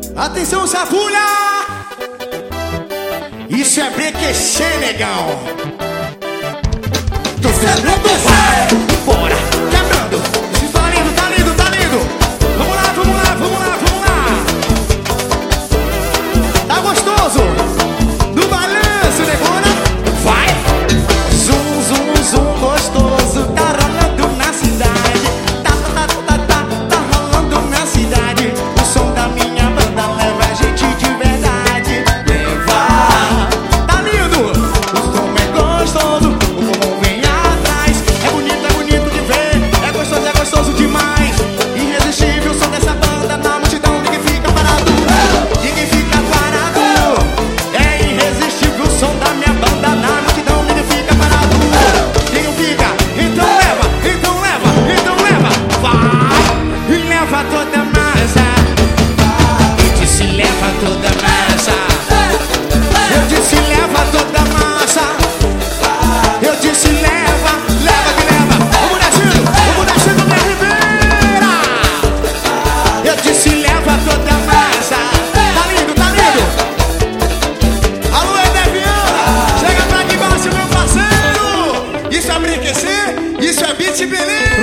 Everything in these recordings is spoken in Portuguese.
Atenção, Sapulha! Isso é BQC, negão. Tô quebrando, vai! Bora! Quebrando! Isso tá lindo, tá lindo, tá lindo! Vamos lá, vamos lá, vamos lá, vamos lá! Tá gostoso? No balanço, negona! Vai! Zum, zum, zum, gostoso! Tá rolando na cidade! Tá rolando na cidade! O som da minha banda leva a gente de verdade! Leva! Tá lindo! O som é gostoso! O povo vem atrás! É bonito de ver! É gostoso demais! Irresistível o som dessa banda na multidão! Ninguém fica parado! Ninguém fica parado! É irresistível o som da minha banda na multidão! Ninguém fica parado! Quem não fica? Então leva! Então leva! Então leva! Vai! E leva toda a massa! Eu disse leva toda a massa! Eu disse leva toda a massa! Eu disse leva, leva que leva! Vamos descendo minha ribeira! Eu disse leva toda a massa! Tá lindo, tá lindo! Alô, Edeviana! Chega pra aqui embaixo, meu parceiro! Isso é BQC? Isso é beat, beleza?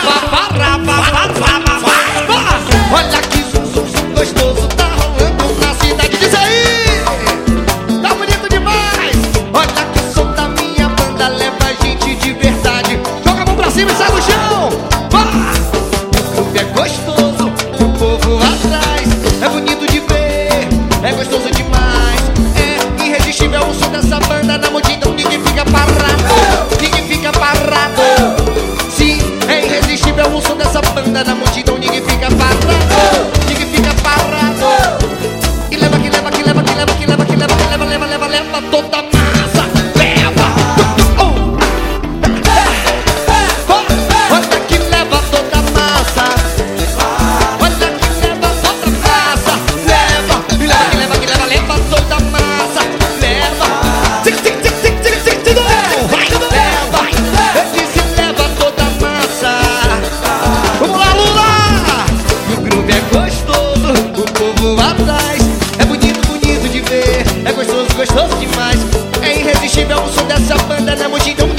Olha que zum, zum, zum gostoso tá rolando na cidade. Diz aí! Tá bonito demais! Olha que o som da minha banda leva a gente de verdade. Joga a mão pra cima e sai no chão! Vá! O clube é gostoso, o povo atrás. É bonito de ver, é gostoso demais. É irresistível o som dessa banda na multidão. Ninguém fica parado, ninguém fica parado. Sim, é irresistível o som dessa banda na multidão. Ninguém fica parado, ninguém fica parado. E leva, que leva, que leva, que leva, que leva, que leva, que leva, leva, leva, leva toda a massa. Leva! Olha que leva toda a massa. Olha que leva toda a massa. Leva! Que leva, que leva, que leva, leva toda a massa. Leva! Tic, tic, tic, tic, tic, tic, tic, vai! Leva! Eu disse leva toda a massa. Vamos lá, Lula! E o groove é gostoso, o povo atrás. É bonito, bonito de ver, é gostoso, gostoso demais. É irresistível o som dessa banda na multidão.